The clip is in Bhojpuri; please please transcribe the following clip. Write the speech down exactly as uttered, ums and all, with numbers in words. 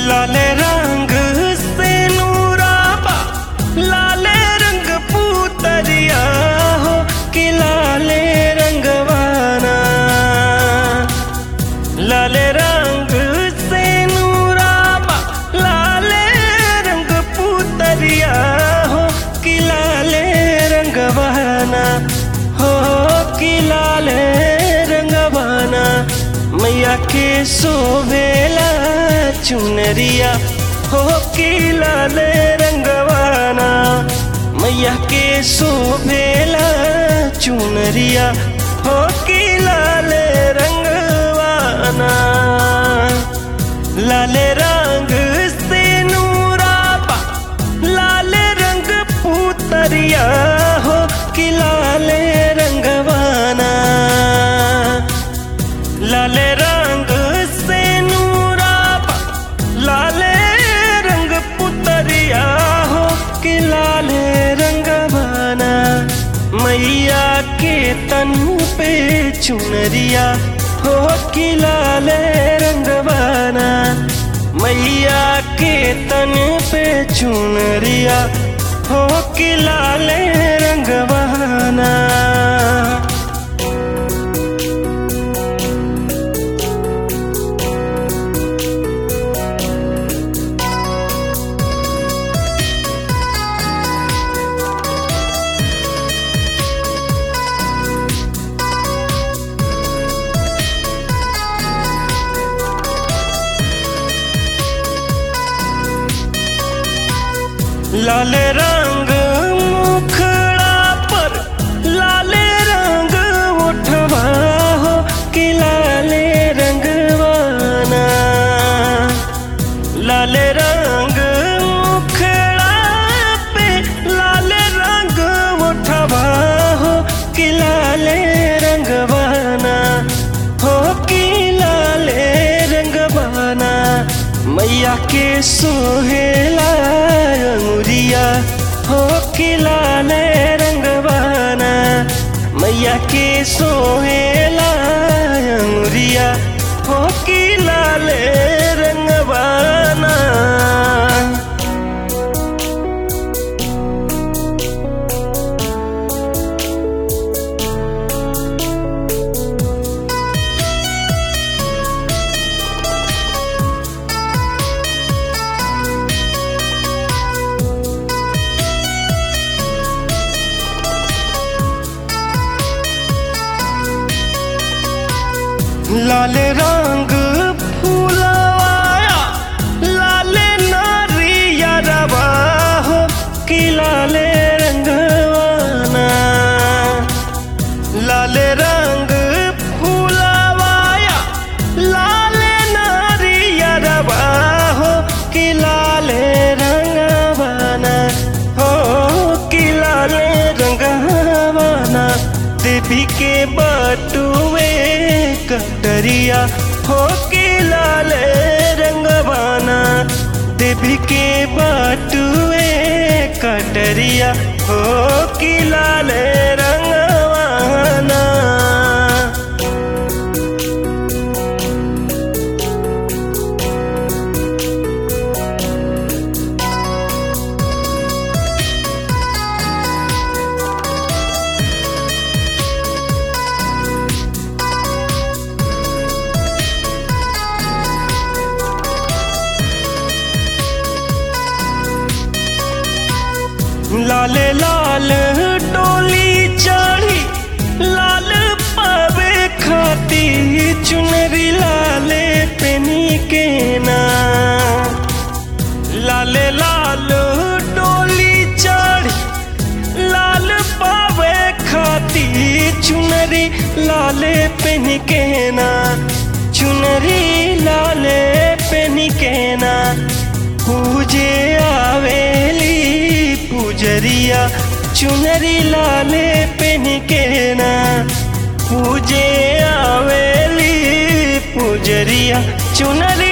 लाले रंग से नूराबा, लाले रंग पूतरिया हो कि लाले रंगवाना। लाले रंग से नूराबा, लाले रंग पूतरिया हो कि लाले रंगवाना। हो कि लाले रंगवाना। मैया के सोवेला चुनरिया हो कि लाले रंगवाना। मैया के सोवेला चुनरिया हो कि लाले रंगवाना। लाले रंग से नूराबा, लाले रंग पूतरिया हो कि लाले रंगवाना। लाले रंग से नूराबा, लाले रंग पुतरिया हो कि लाले रंगवाना। मैया के तन पे चुनरिया हो कि लाले रंगवाना। मैया के तन पे चुनरिया हो कि लाले रंगवाना। लाले रंग मुखड़ा पर, लाले रंग ओठवा हो कि लाले रंगवाना। लाले रंग मुखड़ा पे, लाले रंग ओठवा हो कि लाले रंगवाना। हो कि लाले रंगवाना। मैया के सोहेला अंगुरिया हो कि लाले रंगवाना। मैया के सोहेला अंगुरिया हो कि लाले रंगवाना। लाले रंग फूलवाया, लाले नारिया रवा हो कि लाले रंगवाना। लाले रंग फूलवाया, लाले नारिया रवा हो कि लाले रंगवाना। हो कि लाले रंगवाना। देवी के बटुए कटरिया हो कि लाले रंगवाना। देवी के बटुए कटरिया हो कि लाले रंगवाना। लाले लाल डोली चढ़ी, लाल पावे खाती चुनरी लाले पेनी के ना। लाले लाल डोली चढ़ी, लाल पावे खाती चुनरी लाले पेनी के ना। चुनरी लाले पेनी के ना। पूजे आवेली पूजरिया चुनरी लाले पेन के ना। पूजे आवेली पूजरिया चुनरी